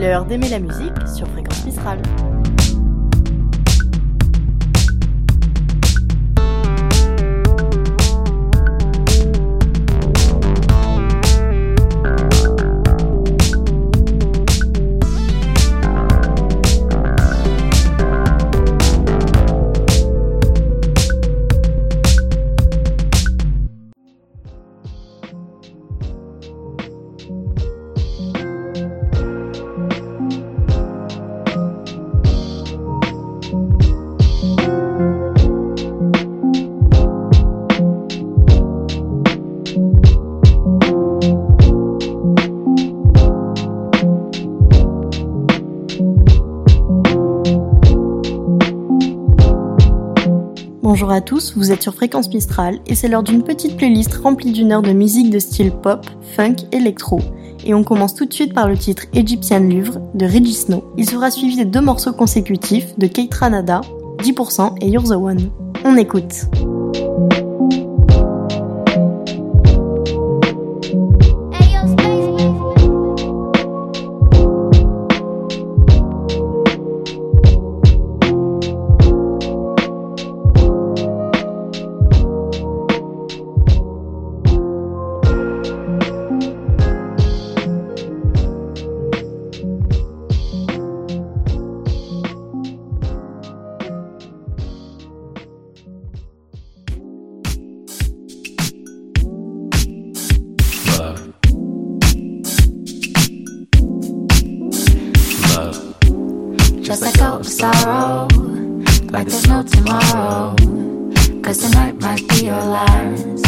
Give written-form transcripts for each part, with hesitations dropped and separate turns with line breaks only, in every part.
l'heure d'aimer la musique sur Fréquence Mistral. Bonjour à tous, vous êtes sur Fréquence Mistral et c'est l'heure d'une petite playlist remplie d'une heure de musique de style pop, funk, électro. Et on commence tout de suite par le titre Egyptian Louvre de Reggie Snow. Il sera suivi des 2 morceaux consécutifs de Keitra Nada, 10% et You're the One. On écoute.
Just let go of sorrow, like there's no tomorrow, 'cause tonight might be your last.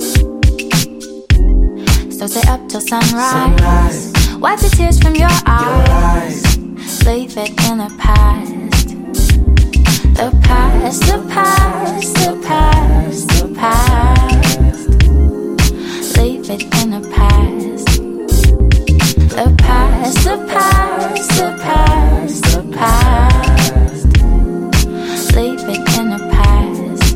So stay up till sunrise, wipe the tears from your eyes, leave it in the past. The past, the past, the past, the past. Leave it in the past. The past, the past, the past, the past. Leave it in the past.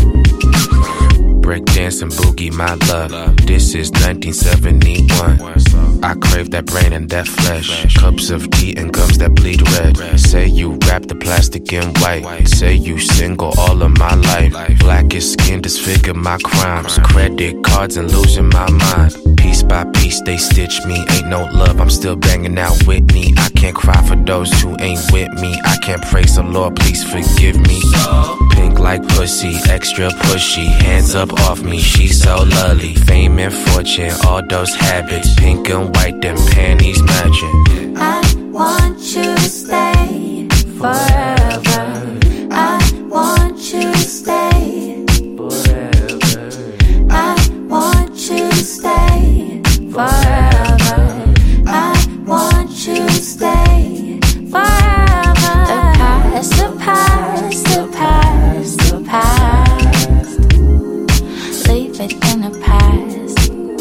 Breakdance and boogie, my love. This is 1971. I crave that brain and that flesh. Cups of tea and gums that bleed red. Say you wrap the plastic in white. Say you single all of my life. Blackest skin disfigure my crimes. Credit cards and losing my mind. Piece by piece they stitch me. Ain't no love, I'm still banging out Whitney. I can't cry for those who ain't with me. I can't praise the Lord, please forgive me. Pink like pussy, extra pushy. Hands up off me, she's so lovely. Fame and fortune, all those habits. Pink and white, them panties matching.
I want you to stay forever. I want you to stay forever. I want you to stay forever. I want you to stay forever. The past, the past, the past, the past. Leave it in the past.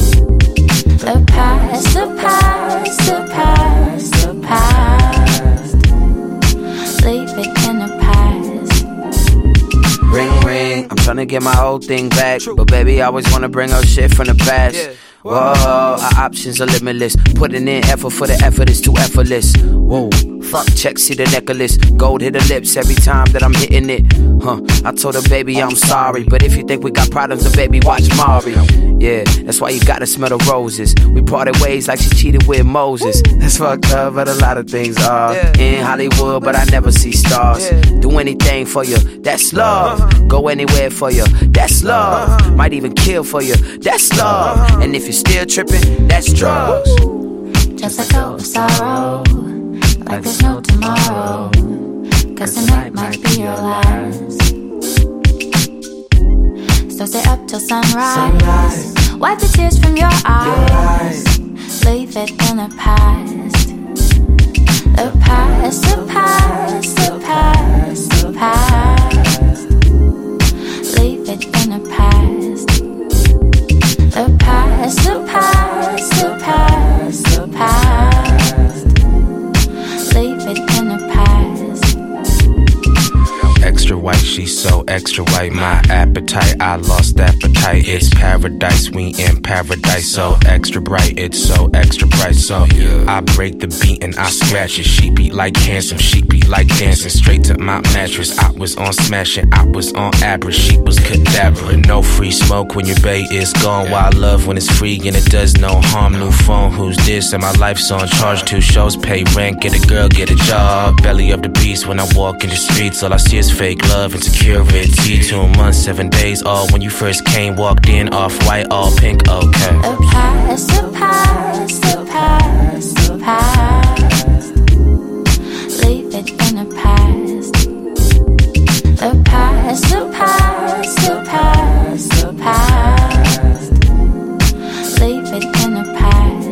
The past, the past, the past, the past. Leave it in the past.
Ring, ring, I'm tryna get my old thing back. But baby, I always wanna bring up shit from the past. Whoa, our options are limitless. Putting in effort for the effort is too effortless. Whoa, fuck, check, see the necklace. Gold hit her lips every time that I'm hitting it. I told her, baby, I'm sorry. But if you think we got problems, then baby, watch Mari. Yeah, that's why you gotta smell the roses. We parted ways like she cheated with Moses. That's fucked up, but a lot of things are. In Hollywood, but I never see stars. Do anything for you, that's love. Go anywhere for you, that's love. Might even kill for you, that's love. And if you're still tripping, that's drugs.
Just let go of sorrow, like there's no tomorrow, 'cause tonight might be your last. So stay up till sunrise, wipe the tears from your eyes, leave it in the past. The past, the past, the past, the past. Leave it in the past. The past, the past, the past, the past. Leave it in the past.
Extra white, she's so extra white. My appetite, I lost appetite. It's paradise, we in paradise. So extra bright, it's so extra bright. So I break the beat and I scratch it. She beat like handsome, she beat like dancing. Straight to my mattress, I was on smashing, I was on average. She was cadaver. No free smoke when your bae is gone. Wild love when it's free and it does no harm. New phone, who's this? And my life's on charge. 2 shows, pay rent, get a girl, get a job. Belly of the beast when I walk in the streets. All I see is fake love and security. 2 months, 7 days, all when you first came. Walked in, off-white, all pink, okay.
The past, the past, the past, the past. Leave it in the past. The past, the past, the past, the past. Leave it in the past.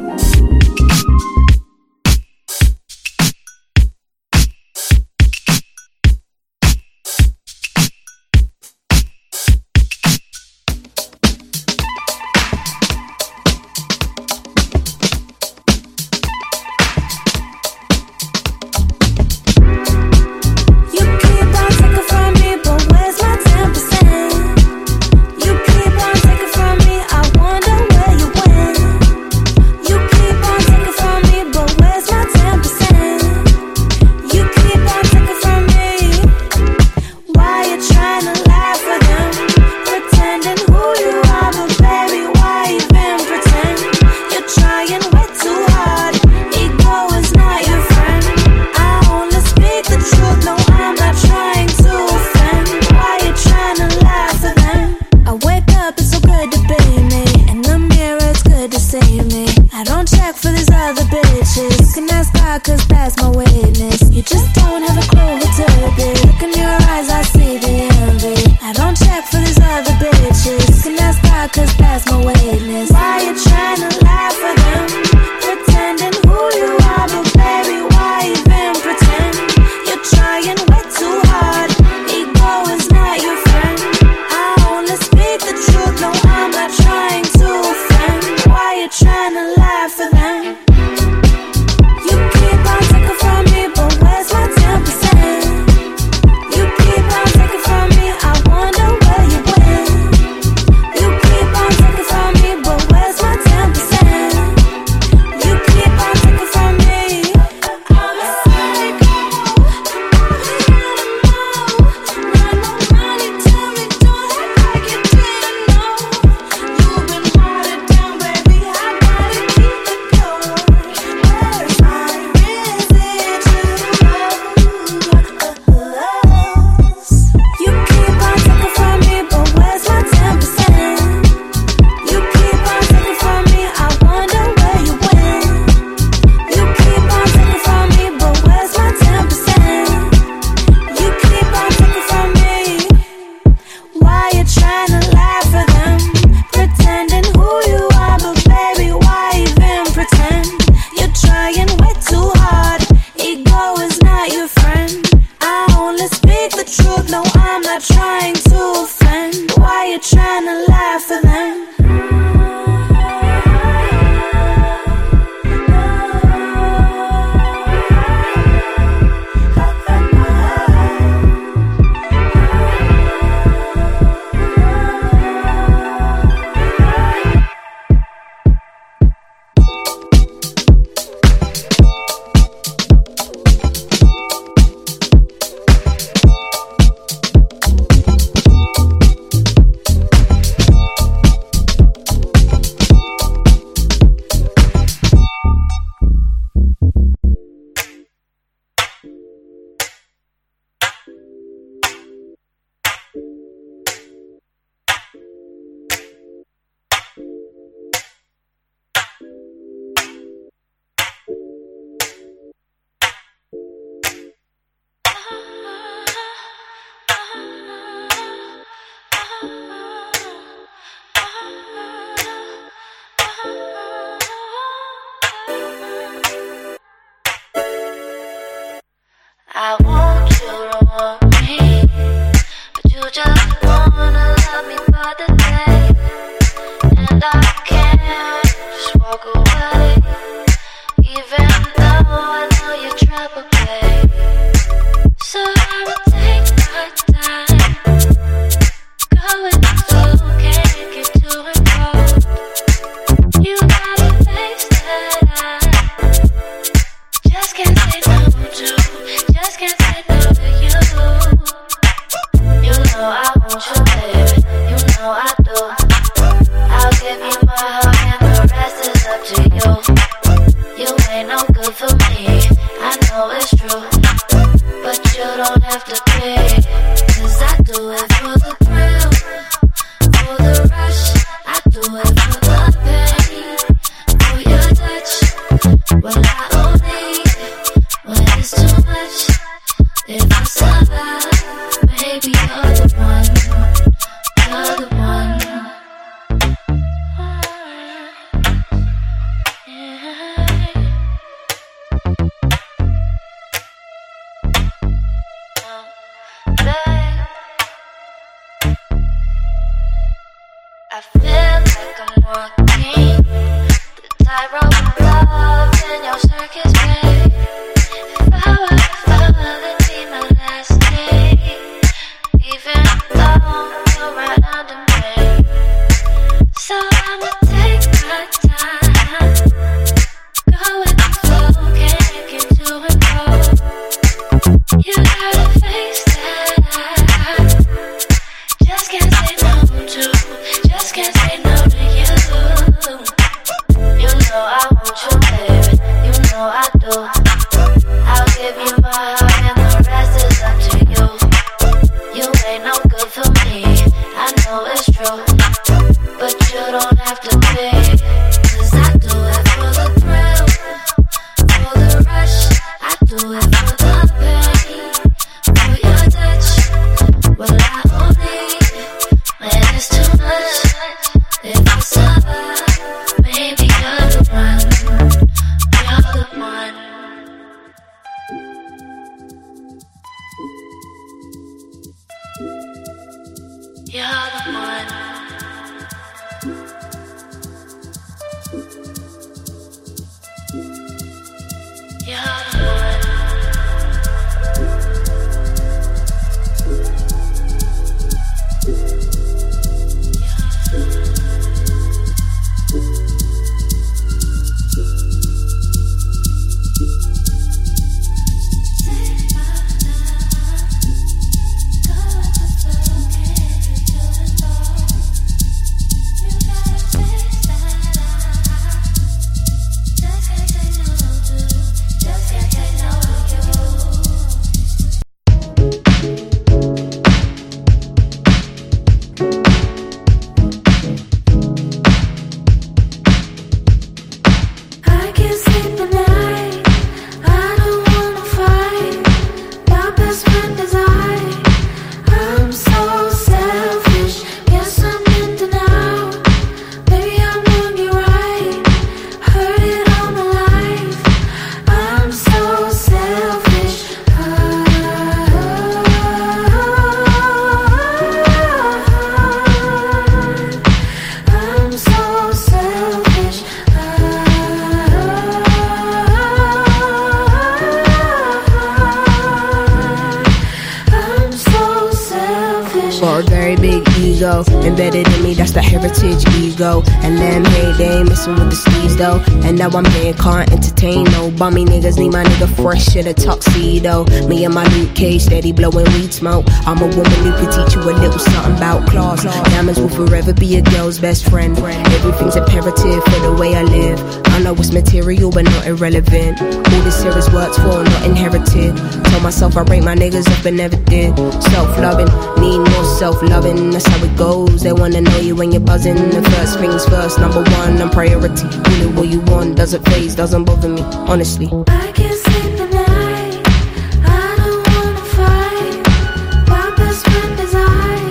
I want you to want me, but you just wanna love me for the day, and I can't just walk away, even though I know you're trouble, babe. So I will take my time.
Embedded in me, that's the heritage ego. And them hate, they ain't messing with the sleeves though. And now I'm here, can't entertain no bummy niggas. Need my nigga fresh in a tuxedo. Me and my Luke Cage, steady blowing weed smoke. I'm a woman who can teach you a little something about class. Diamonds will forever be a girl's best friend. Everything's imperative for the way I live. I know it's material but not irrelevant. All this here is worked for, not inherited. Told myself I rate my niggas up but never did. Self-loving, need more self-loving. That's how it goes. They wanna know you when you're buzzing. The first things first, number one, I'm priority. Do what you want, doesn't phase, doesn't bother me, honestly.
I can't sleep at night, I don't wanna fight. My best friend is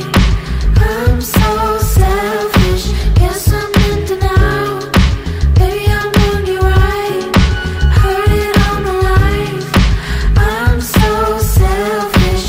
I'm so selfish, guess I'm in denial. Baby, I'm on you right, heard it all my life. I'm so selfish.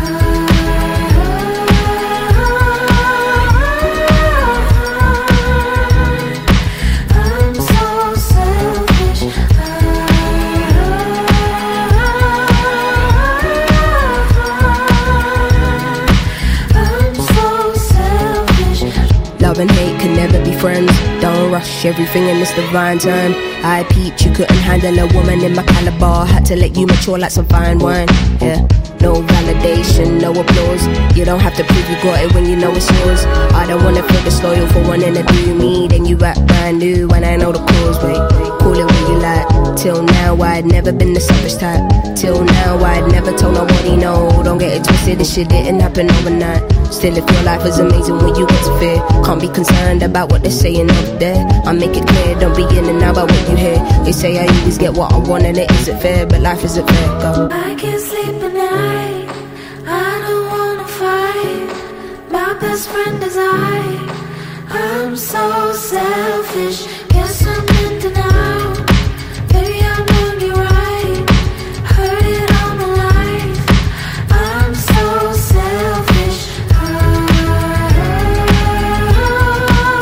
Love and hate can never be friends. Don't rush everything in this divine time. I peeped, you couldn't handle a woman in my caliber. Had to let you mature like some fine wine. Yeah, no validation, no applause. You don't have to prove you got it when you know it's yours. I don't wanna feel disloyal for wanting to do me. Then you act brand new when I know the cause. Wait, call it what you like. Till now I'd never been the selfish type. Till now I'd never told nobody no. Don't get it twisted, this shit didn't happen overnight. Still if your life is amazing when you get to fear. Can't be concerned about what they're saying over there. I make it clear, don't be in and out about what you hear. They say I always get what I want and it isn't fair, but life isn't fair, go.
I can't sleep at night, I don't wanna fight. My best friend is I'm so selfish, guess I'm in denial. Baby, I'm on you right, heard it all my life. I'm so selfish. I'm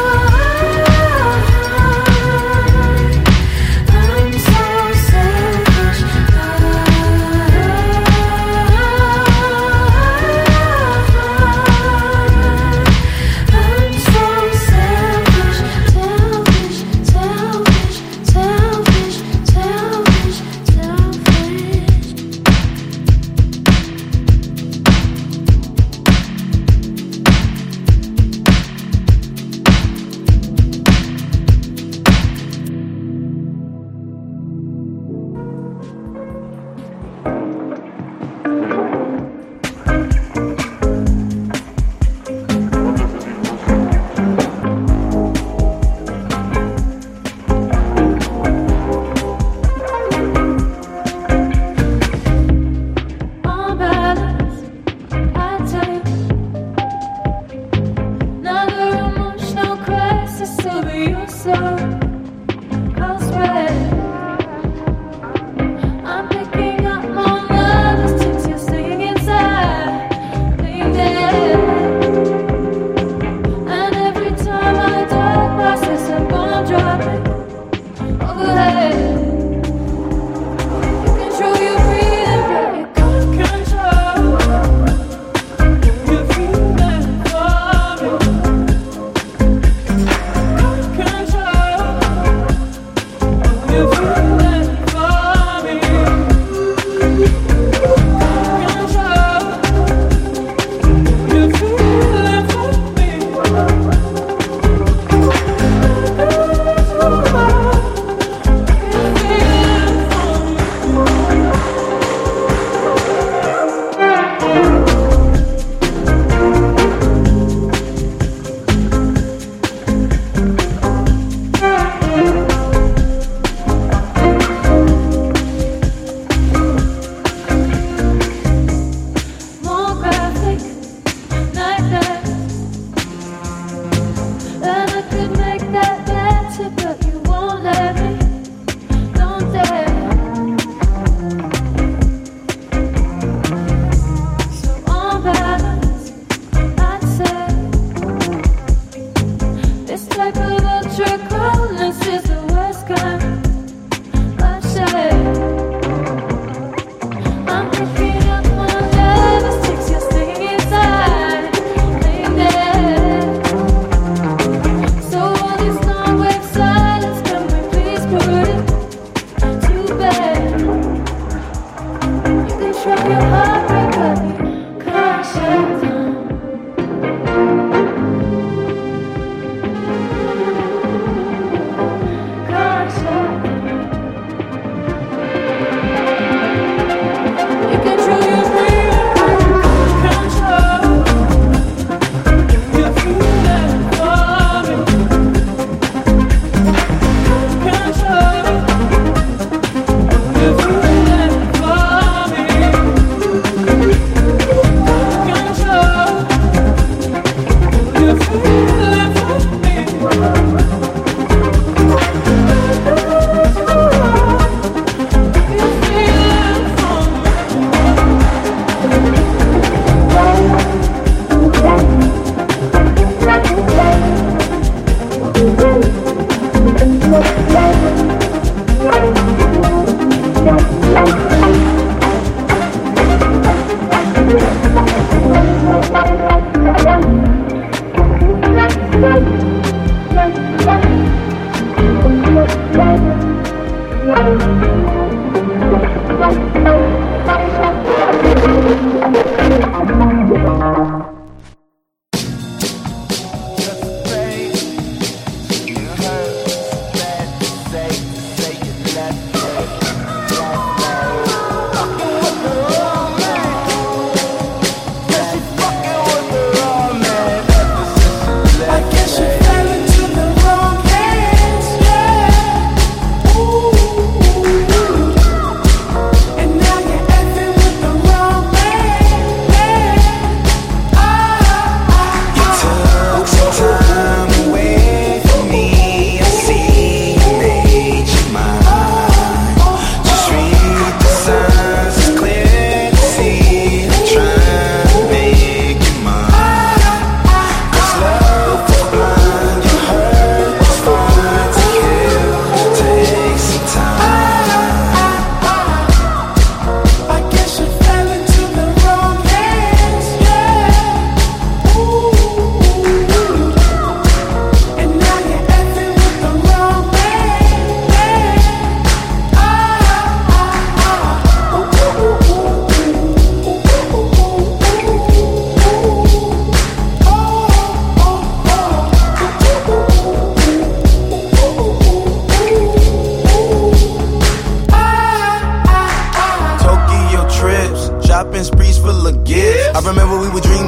Control.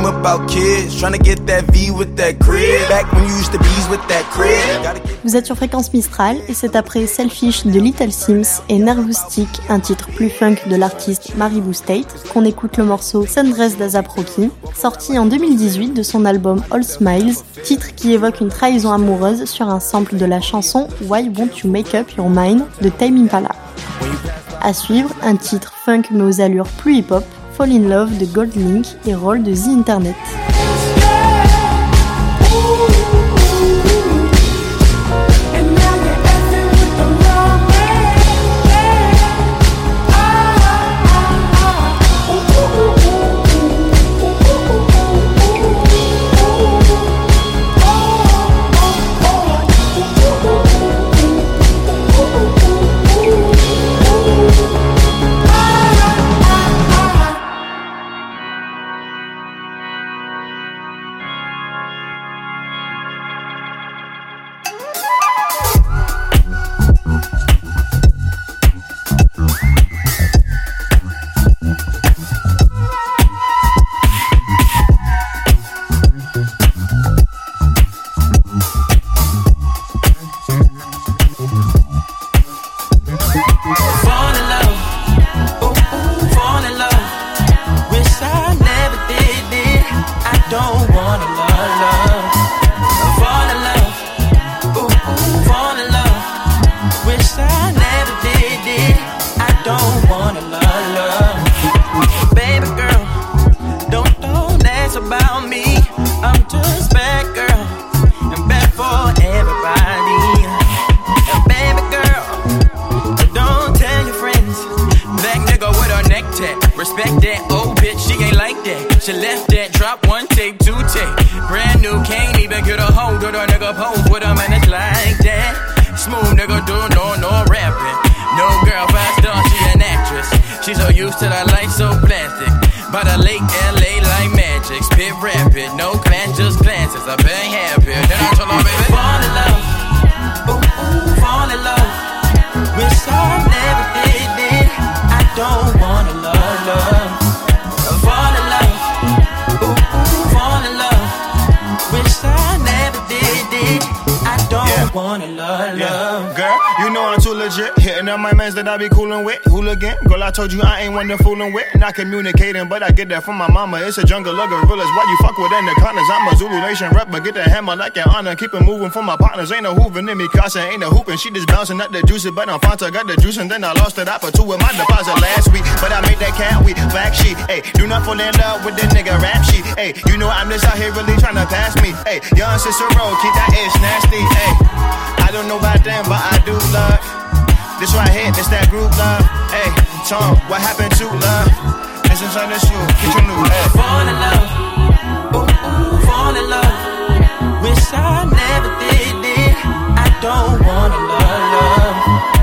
dream about kids, trying to get that V with that crib. Back when you used to bees with that crib.
Vous êtes sur Fréquence Mistral et c'est après Selfish de Little Sims et Nervoustic, un titre plus funk de l'artiste Maribou State, qu'on écoute le morceau Sundress d'A$AP Rocky, sorti en 2018 de son album All Smiles, titre qui évoque une trahison amoureuse sur un sample de la chanson Why Won't You Make Up Your Mind de Tame Impala. À suivre, un titre funk mais aux allures plus hip-hop, Fall in Love de Goldlink et Roll de The Internet.
I be coolin' with hooligan. Girl, I told you I ain't one to foolin' with. Not communicating, but I get that from my mama. It's a jungle of gorillas. Why you fuck with anacondas? I'm a Zulu Nation rep, but get the hammer like an honor. Keep it moving for my partners. Ain't no hoovin' in me, Casa. Ain't no hoopin'. She just bouncing up the juice, but I'm Fanta. Got the juice, and then I lost it out for two with my deposit last week. But I made that cat week. Black sheep. Hey, do not fall in love with the nigga rap sheet. Hey, you know I'm just out here really trying to pass me. Hey, young Cicero, keep that itch nasty. Hey, I don't know about them, but I do love. This right here, this that group love. Hey, Tom, what happened to love? This is on the shoe, get your new. Hey.
Fall in love, ooh, ooh, fall in love. Wish I never did. I don't wanna love.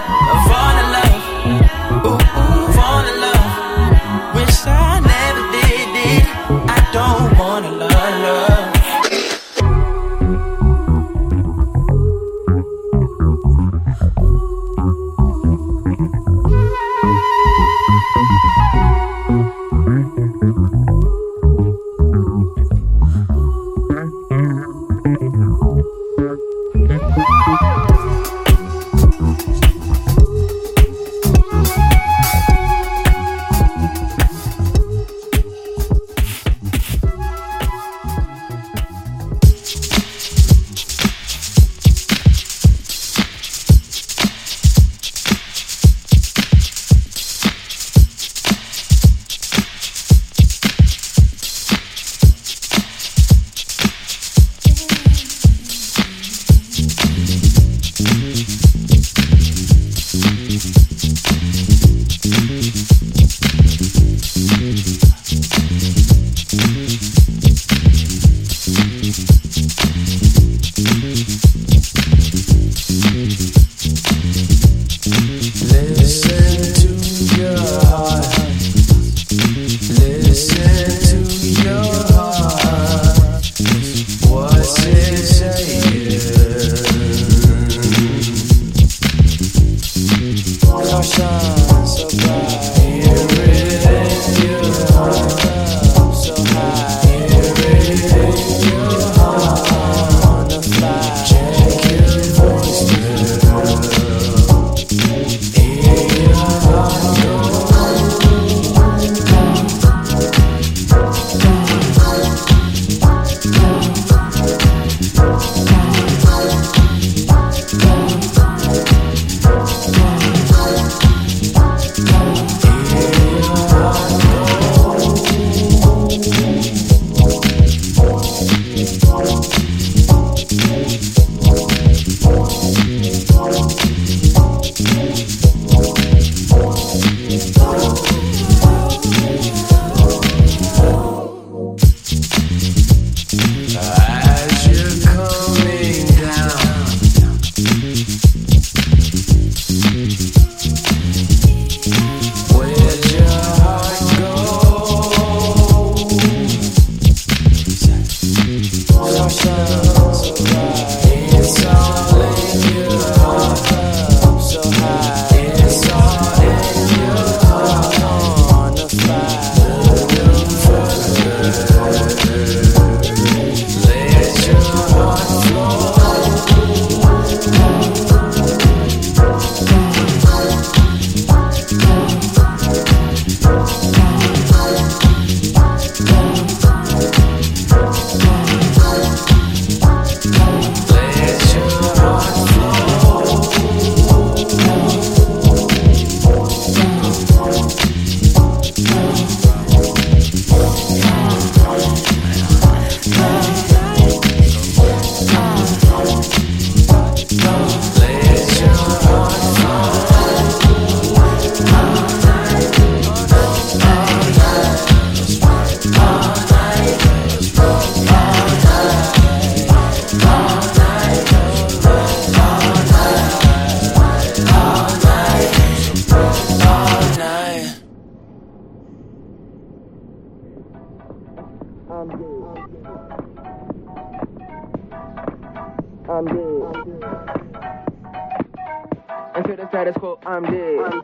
Fall in love, ooh, ooh, fall in love. Wish I never did. I don't wanna love.
I'm dead. Into the status quo, I'm dead.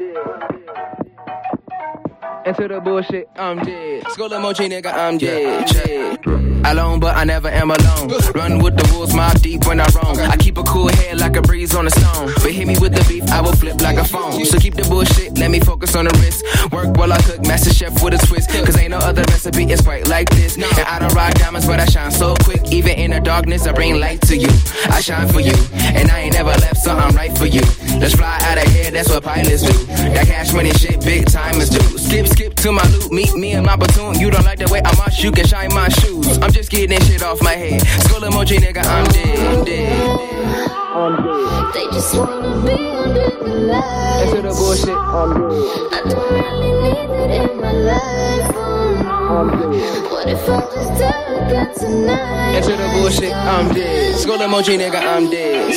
Into the bullshit, I'm dead. Skull emoji, nigga, I'm dead. Alone, but I never am alone. Run with the wolves, mob deep when I roam. I keep a cool head like a breeze on a stone. But hit me with the beef, I will flip like a phone. So keep the bullshit, let me focus on the wrist. Work while I cook, master chef with a twist. Cause ain't no other recipe, it's quite like this. And I don't ride diamonds, but I shine so quick. Even in the darkness, I bring light to you. I shine for you, and I ain't never left, so I'm right for you. Let's fly out of here, that's what pilots do. That cash money shit, big time is due. Skip to my loot, meet me and my platoon. You don't like the way I march, you can shine my shoes. I'm just getting shit off my head. Skull emoji, nigga, I'm dead.
They just wanna be under the lights.
Into the bullshit, I'm dead.
I don't really need it in my life.
I'm dead.
What if I just tell God tonight?
Into the bullshit, I'm dead. Skull emoji, nigga, I'm dead.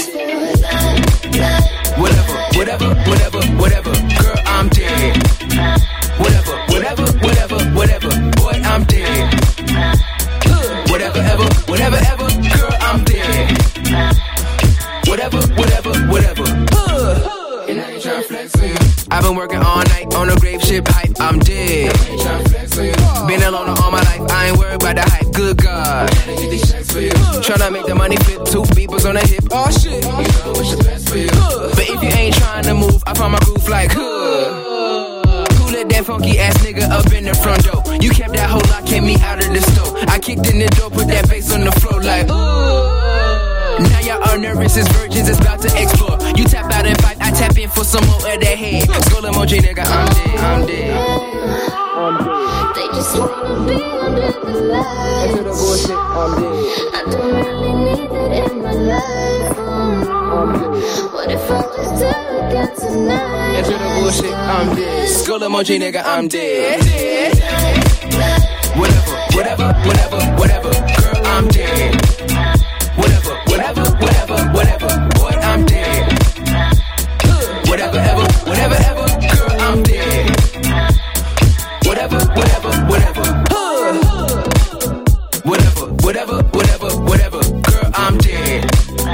Whatever, girl, I'm dead. Whatever, boy, I'm dead. Whatever, ever, girl, I'm dead. Whatever. And I ain't tryna flex on you. I've been working all night on a grave ship hype, I'm dead. I ain't tryna flex on you. Been alone all my life, I ain't worried about the hype, good God. Tryna make the money flip, 2 beepers on the hip, oh shit. But if you ain't tryna move, I find my groove like, Who let that funky ass nigga up in the front door? You kept that whole lock, kept me out of the store. I kicked in the door, put that bass on the floor like, Now y'all are nervous as virgins, it's about to explore. You tap out and fight, I tap in for some more of that head. Skull emoji, nigga, I'm dead.
They just wanna be under the lights.
Into the bullshit, I'm dead.
I don't really need it in my life.
I'm dead.
What if I just tell God tonight?
Into the bullshit, I'm dead. Skull emoji, nigga, I'm dead. Whatever, girl, I'm dead. Whatever, boy, I'm dead. Whatever, ever, girl, I'm dead. Whatever. Whatever, girl, I'm dead.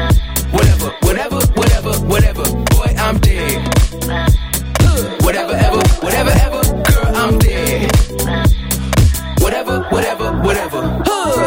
Whatever, boy, I'm dead. Whatever, ever, girl, I'm dead. Whatever.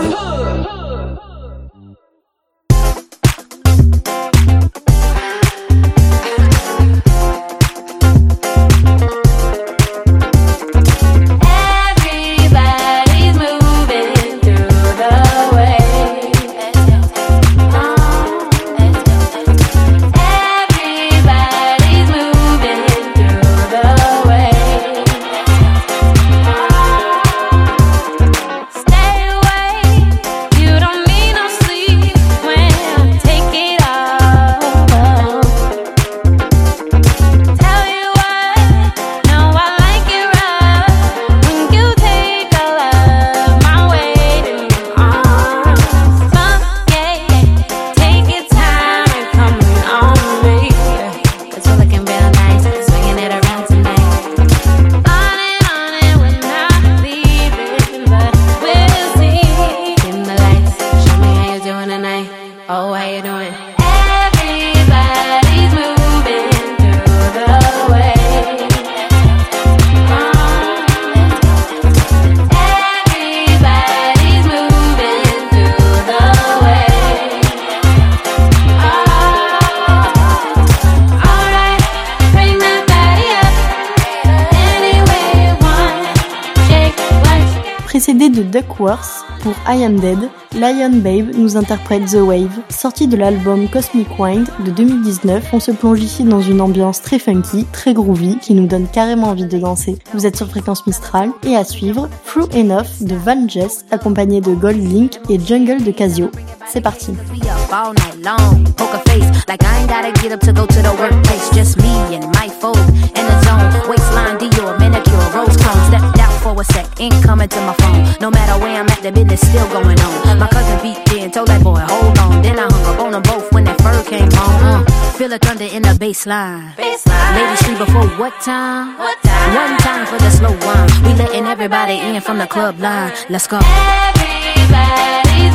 Précédé de Duckworth pour I Am Dead, Lion Babe nous interprète The Wave. Sorti de l'album Cosmic Wind de 2019, on se plonge ici dans une ambiance très funky, très groovy, qui nous donne carrément envie de danser. Vous êtes sur Fréquence Mistral, et à suivre, True Enough de Van Jess, accompagné de Gold Link et Jungle de Casio. C'est parti.
All night long, poker face, like I ain't gotta get up to go to the workplace. Just me and my folk in the zone. Waistline, Dior, manicure, rose cone. Stepped out for a sec, ain't coming to my phone. No matter where I'm at, the business still going on. My cousin beat in, told that boy, hold on. Then I hung up on them both when that fur came on. Feel the thunder in the baseline. Ladies free before what time? One time for the slow one. We letting everybody in from the club line. Let's go.
Everybody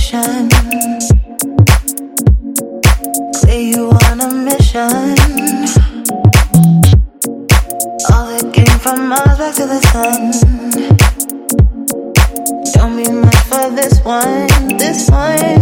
ammunition. Clear you on a mission. All that came from Mars back to the sun. Don't mean much for this one, this one.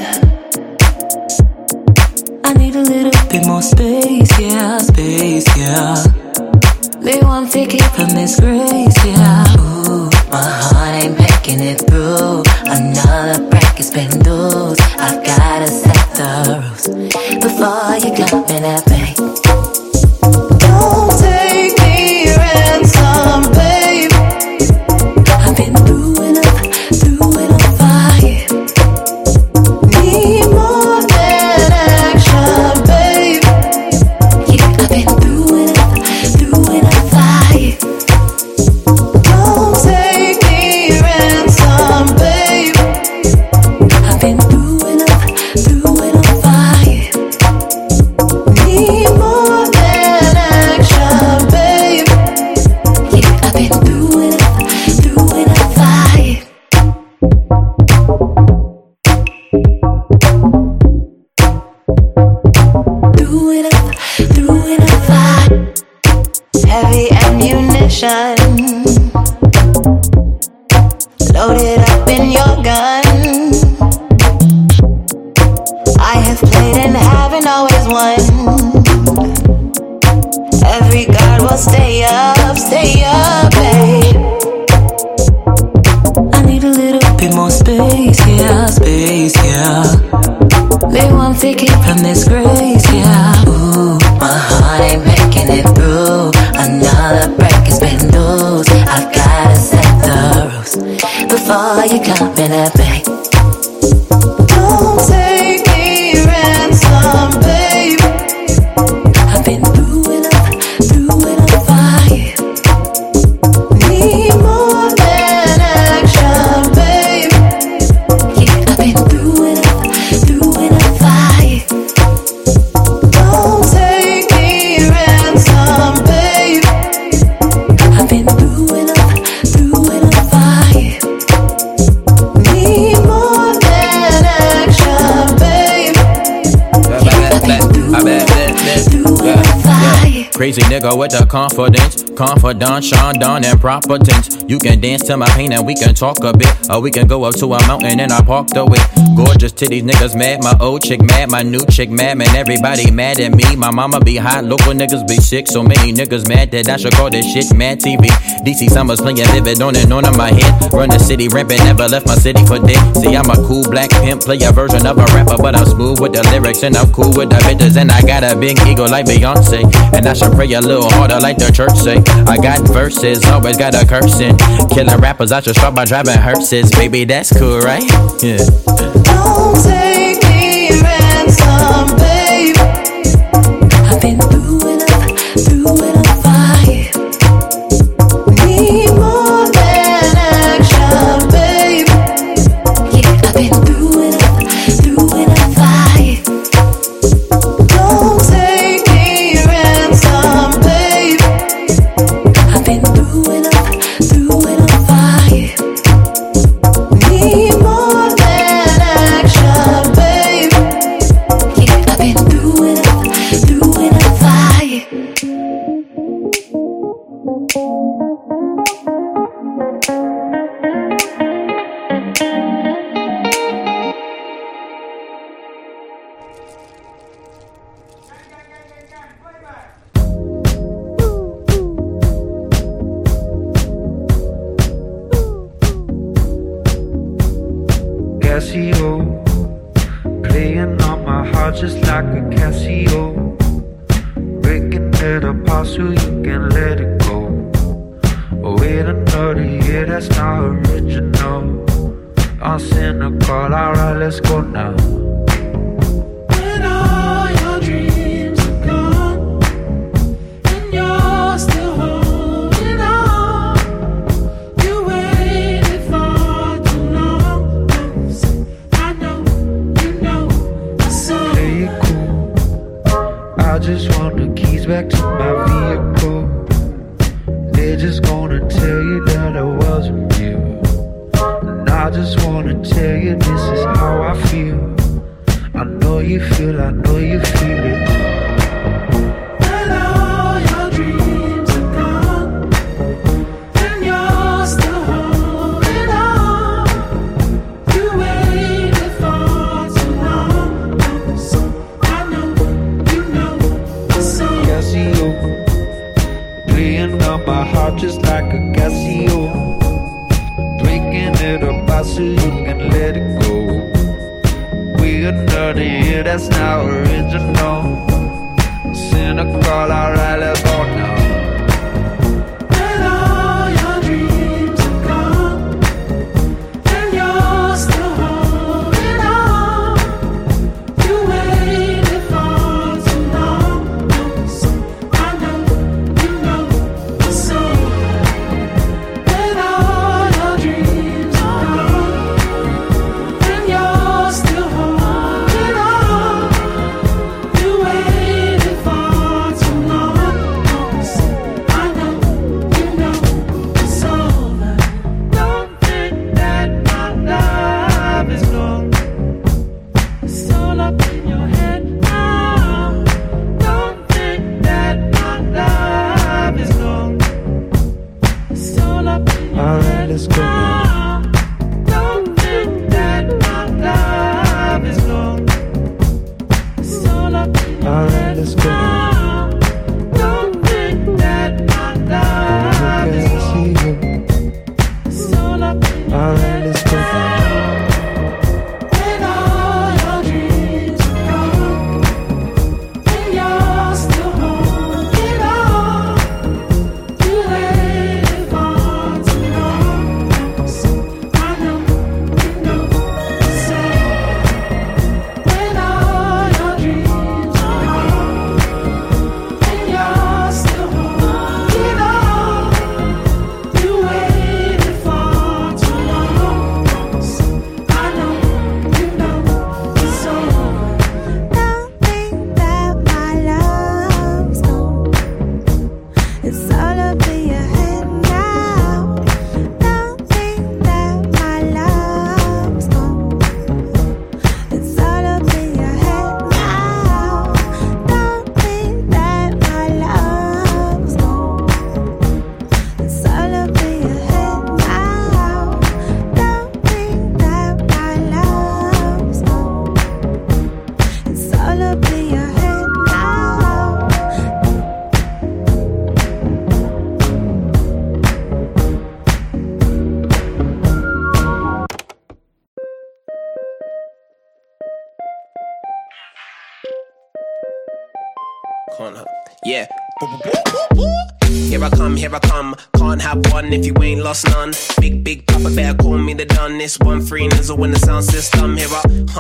I need a little bit more space, yeah, space, yeah. They want to keep from this grace, yeah. Ooh, my heart ain't making it through. Another break has been loose. I gotta set the rules before you come in at me. Don't take me ransom, babe. I've been through enough fight. Need more than action, babe. Yeah, I've been through enough fight. Don't take me ransom, babe. I've been through enough fight. Need more than action, babe. Yeah, I've been through enough fight. Through enough fight. Heavy ammunition loaded up in your gun. I have played and haven't always won. Every guard will stay up, babe. I need a little bit more space, yeah, space, yeah. They want to keep from this grace, yeah. Ooh, my heart ain't making it through. Another break has been loose. I gotta set the rules before you come in at me. Don't take me ransom, babe. I've been through enough fight. Need more than action, babe. Yeah, I've been through enough fight. Don't take me ransom, babe. I've been through enough fight. Need more than action, babe. Yeah, I've been through enough fight.
Crazy nigga with the confidence, Sean Don and proper tense. You can dance to my pain and we can talk a bit, or we can go up to a mountain and I park the way. Gorgeous titties, niggas mad, my old chick mad, my new chick mad, man, everybody mad at me. My mama be hot, local niggas be sick, so many niggas mad that I should call this shit Mad TV. DC Summers playing vivid on and on in my head. Run the city rampant, never left my city for dead. See, I'm a cool black pimp, play a version of a rapper, but I'm smooth with the lyrics and I'm cool with the bitches. And I got a big ego like Beyonce, and I should pray a little harder like the church say. I got verses, always got a cursing. Killing rappers, I should start by driving hearses. Baby, that's cool, right? Yeah.
Don't take me ransom, babe. I've been through enough fight. Need more than action, babe. Yeah, I've been through enough fight. Don't take me ransom, babe. I've been through enough fight. Need more than action, babe. Yeah, I've been through enough fight.
Casio, playing on my heart just like a Casio. Breaking it apart so you can let it go. Oh, wait another year, that's not original. I'm cynical, alright, let's go now.
When all your dreams are gone and you're still holding on, you waited for too long. I know, you know the song.
Play it cool, I just want the keys back to my vehicle. They're just gonna tell you that I wasn't you. And I just wanna tell you this is how you feel, I know you feel it.
When all your dreams are gone, and you're still holding on, you waited for too long. So I know, you know the song.
Casio, playing on my heart just like a Casio, breaking it apart so you can let it go. We're another year, that's not original. Cynical, alright, let's go now.
When all your dreams are gone, and you're still holding on, you waited for too long. So I know, you know the song. When all your dreams are gone, and you're still holding on, you waited for too long. So I know, you know it's over. Don't think that my love is gone. It's all up in your head now. Don't think that my love is gone. It's all up in your
Alright,
head
let's go.
now. Don't think that my love is gone. It's all up in your
Alright,
head
let's go.
now. Don't think that my love is gone.
Casio,
It's all up in your
alright,
head
let's go.
when all your dreams are gone, and you're still holding on. You waited for too long. So I know, you know the song. When all your dreams are gone, and you're still holding on. You waited for too long. So I know, you know the song. Don't think that my love's gone. It's all up in your head now. Don't think that my love's gone. It's all up in your head now. Don't think that my love's gone. It's all up in your head now. Don't think that my love's gone. It's all up in your head now.
Can't have, yeah. Here I come, can't have one if you ain't lost none. Big papa better call me the done. This 1-3 nizzle in the sound system. Here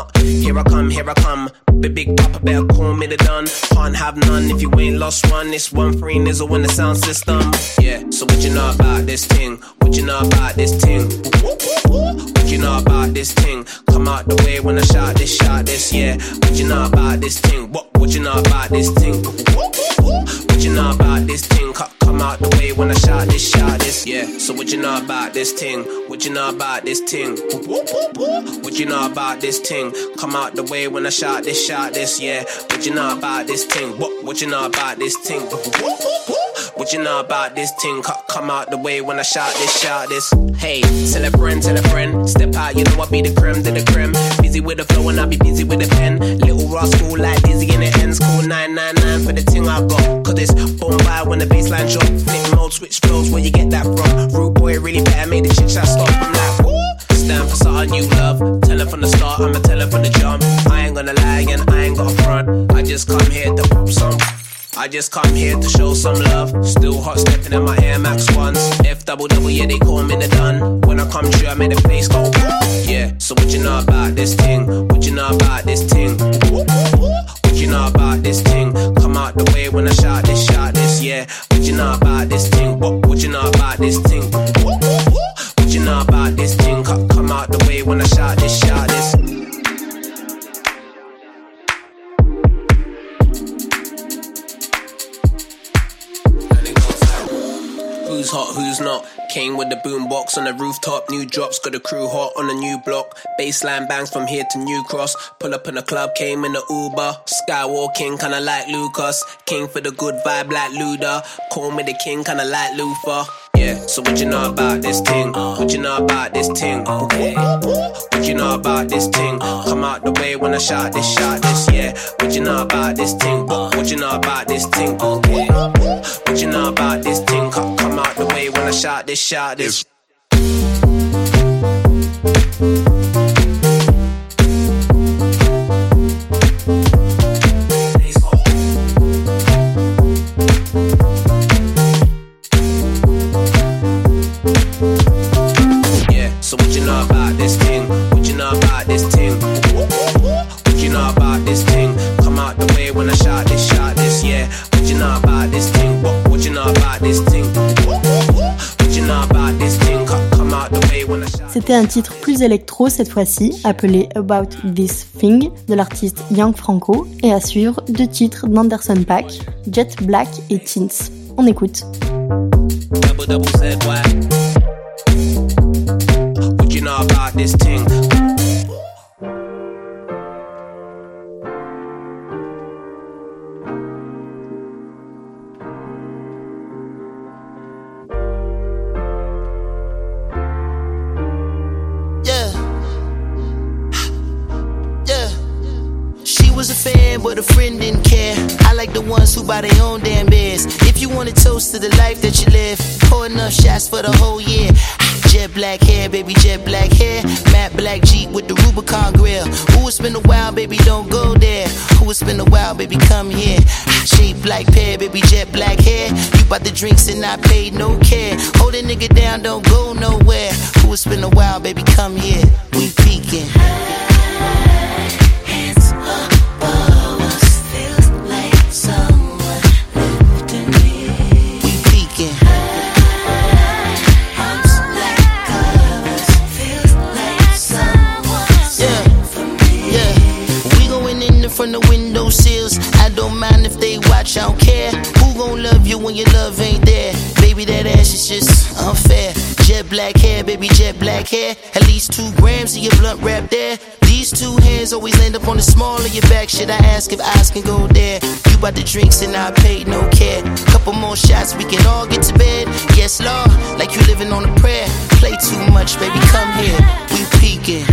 I come. Big papa better call me the done. Can't have none if you ain't lost one. This 1-3 nizzle in the sound system. Yeah, so what you know about this thing? What you know about this thing? What you know about this thing? Come out the way when I shout this, yeah. What you know about this thing? What you know about this thing? What you know about this thing? Come out the way when I shout this, yeah. So what you know about this thing? What you know about this thing? What you know about this thing? Come out the way when I shout this, yeah. What you know about this thing? What you know about this thing? What you know about this thing? Come out the way when I shout this. Hey, tell a friend, step out, you know I be the creme to the creme. Busy with the flow and I be busy with the pen. Little rascal like Dizzy in the ends. Call 999 for the thing I got. Cause it's boom by when the baseline drop. Flip mode, switch flows, where you get that from? Rude boy really better, made the chit chat stop. I'm like, woo! Stand for something you love. Tell her from the start, I'ma tell her from the jump. I ain't gonna lie and I ain't got a front. I just come here to pop some. I just come here to show some love. Still hot stepping in my Air Max 1s. F-double-double, yeah, they call me the done. When I come through, I make the place go. Yeah, so what you know about this thing? What you know about this thing? What you know about this thing? Come out the way when I shout this, yeah. What you know about this thing? What you know about this thing? What you know about this thing? Come out the way when I shout this. Who's hot, who's not?
Came with the boombox on the rooftop, new drops, got the crew hot on the new block. Baseline bangs from here to New Cross. Pull up in the club, came in the Uber. Skywalking, kinda like Lucas. King for the good vibe like Luda. Call me the king, kinda like Luther. Yeah, so what you know about this thing? What you know about this thing? Okay. What you know about this thing? Come out the way when I shout this, yeah. What you know about this thing? What you know about this thing? Okay. What you know about this thing? Come out the way when I shout this, So what you know about this thing? What you know about this thing? What you know about this thing? Come out the way when I shout this, yeah. What you know about this thing? What you know about this thing? What you know about this thing? Come out the way when I shout.
C'était un titre plus électro cette fois-ci, appelé About This Thing, de l'artiste Young Franco, et à suivre 2 titres d'Anderson .Paak, Jet Black et Teens. On écoute.
Double said what? What you know about this thing?
Was a fan, but a friend didn't care. I like the ones who buy their own damn beers. If you want to toast to the life that you live, pour enough shots for the whole year. Jet black hair, baby, jet black hair. Matte black Jeep with the Rubicon grill. Ooh, it's been a while, baby, don't go there. Ooh, it's been a while, baby, come here. Shaped like pear, baby, jet black hair. You bought the drinks and I paid no care. Hold a nigga down, don't go nowhere. Ooh, it's been a while, baby, come here. We peeking.
Hands up.
From the window sills, I don't mind if they watch, I don't care. Who gon' love you when your love ain't there? Baby, that ass is just unfair. Jet black hair, baby, jet black hair. At least 2 grams of your blunt wrap there. These 2 hands always land up on the small of your back. Should I ask if eyes can go there? You bought the drinks and I paid no care. Couple more shots, we can all get to bed. Yes, Lord, like you living on a prayer. Play too much, baby, come here. We peeking.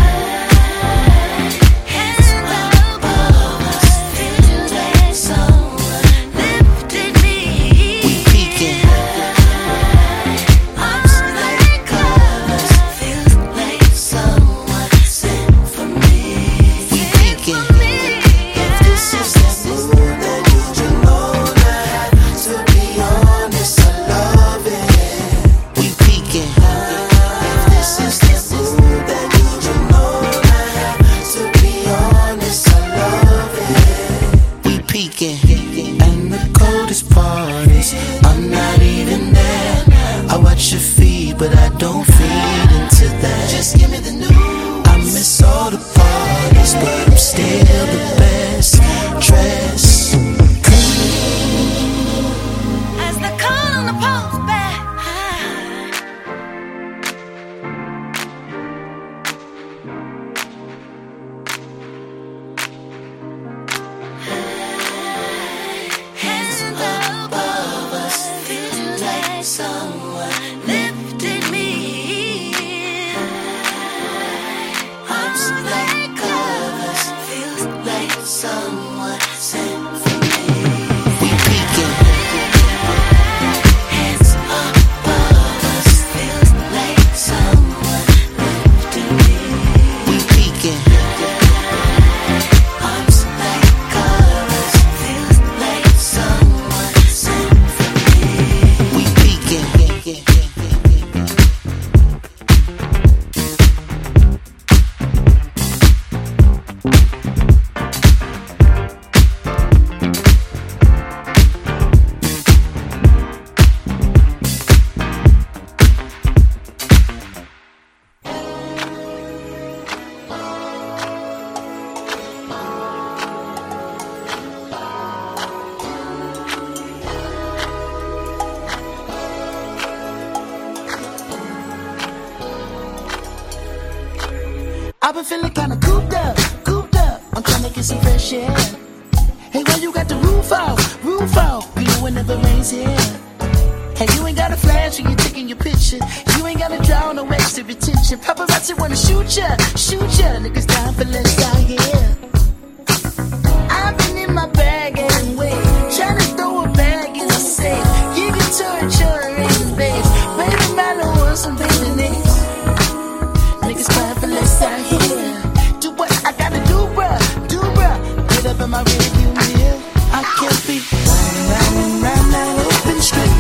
I've been feeling kinda cooped up. I'm trying to get some fresh air. Hey, why you got the roof out? You know it never rains here. Hey, you ain't got a flash when you're taking your picture. You ain't gotta draw no extra attention. Paparazzi wanna shoot ya. Niggas dying for less out here. I've been in my bag and wait, trying to throw a bag in the safe. You can turn in base. Baby, man, I want some baby names. Niggas crying for less out here. Do what I gotta do, bruh. Get up in my rearview mirror. I can't be riding round that open street.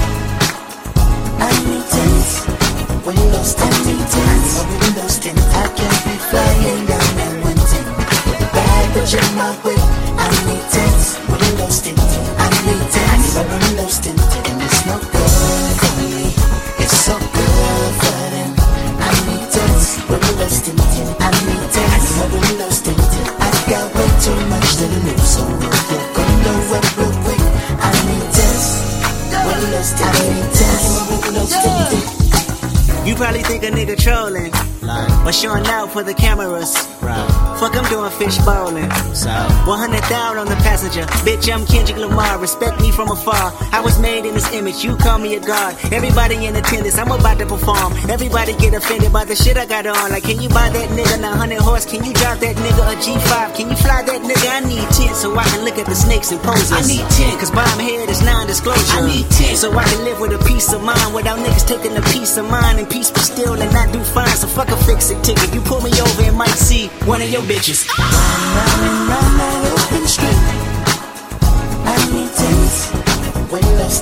I need tense. Windows tint. I can't be flying down that 110. With the bag, but you're my way. I need tense. Windows tint. I need tense. Windows tint. And it's no good for me. It's so good for them. I need tense. Windows tint. I need tense. Windows tint. I got way too much to lose, so you're gonna know up real quick. I need tense. Windows tint. I need tense. Windows tint.
You probably think a nigga trolling, but showing out for the cameras. Fuck, I'm doing fish bowling. 100,000 on the passenger. Bitch, I'm Kendrick Lamar. Respect me from afar. I was made in this image. You call me a god. Everybody in attendance. I'm about to perform. Everybody get offended by the shit I got on. Like, can you buy that nigga 900 horse? Can you drive that nigga a G5? Can you fly that nigga? I need 10 so I can look at the snakes and poses. I need 10 cause bomb head is non-disclosure. I need 10 so I can live with a peace of mind without niggas taking a piece of mine and peace be still and not do fine. So fuck a fix-it ticket. You pull me over and might see one of your bitches.
Round that open street. I need tense. Windows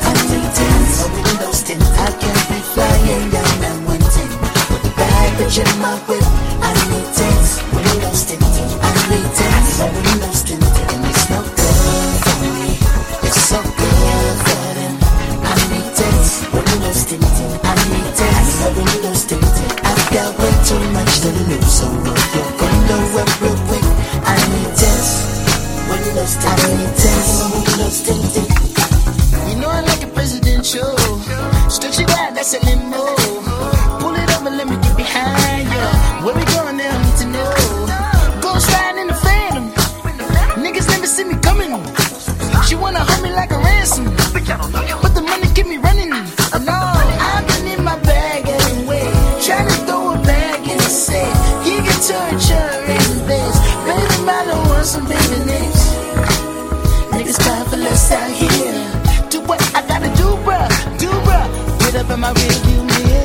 tint. I can't be flying down that 110. With the bag, bitch, in my whip. I need tense. Windows tint. I need tense. Windows tint. And it's no good for me. It's so good for them. I need tense. Windows tint. I need tense. Windows tint. I've got way too much to lose, so you're gonna know up real quick. I need tense. Windows tint. I need tense. Windows tint. You know I like a presidential. Stretch it out, that's a limo. Pull it up and let me get behind you. Where we going now, I need to know. Ghost riding in the Phantom. Niggas never see me coming. She wanna hold me like a ransom, but the money keep me running. No, I've been in my bag anyway, trying to throw a bag in the safe. You can turn in base. Baby, I don't want some baby names. Niggas crying for less out here. Do what I gotta do, bruh. Get up in my rearview mirror.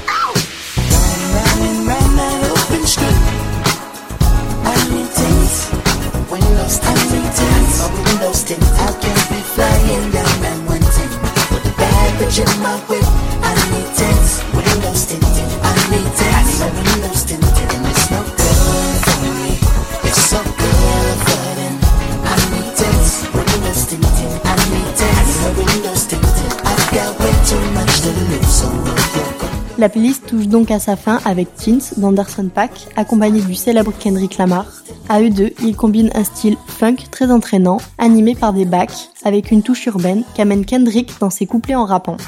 Round that open street. I need tense. Windows tint. I can't be flying down that 110. With the bag, bitch, in my whip. I need tense. Windows tint. I need tense. Windows tint. And it's no good for me. It's so good for them. I need tense. Windows tint. I need tense. Windows tint. I've got way too much to lose, so
La playlist touche donc à sa fin avec Teens d'Anderson .Paak, accompagné du célèbre Kendrick Lamar. À eux deux, ils combinent un style funk très entraînant, animé par des backs, avec une touche urbaine qu'amène Kendrick dans ses couplets en rappant.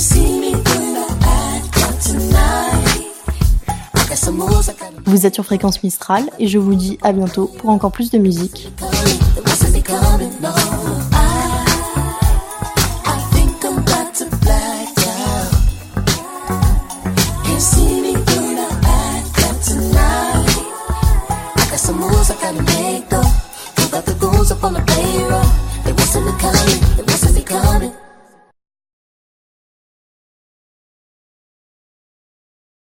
Vous êtes sur Fréquence Mistral et je vous dis à bientôt pour encore plus de musique.
Some moves I gotta make though. Got the goons up on the bed.